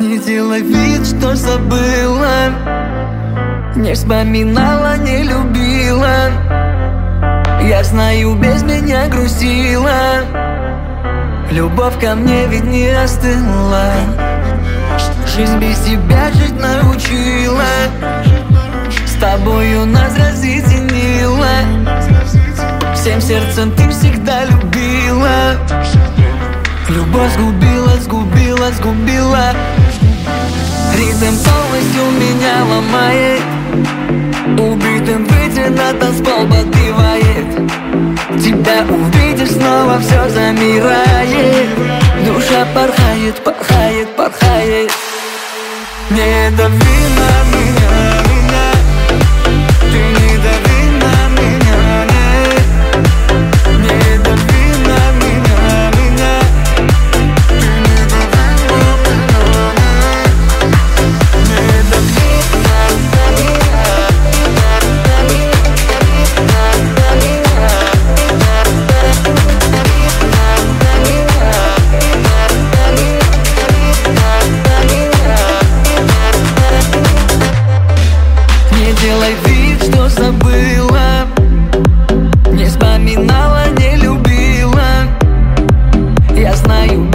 Не делай вид, что забыла, не вспоминала, не любила. Я знаю, без меня грустила. Любовь ко мне ведь не остыла. Жизнь без тебя жить научила. С тобою нас разъединила. Всем сердцем ты всегда любила. Любовь сгубила, сгубила, сгубила. Ритм полностью меня ломает. Убитым выйти на танцпол подбивает. Тебя увидишь, снова все замирает. Душа порхает, порхает, порхает. Не дави на меня, ты не дави на меня, нет. Не дави на меня, ты не дави на меня, не дави на Не делай вид, что забыла, не вспоминала, не любила. Я знаю,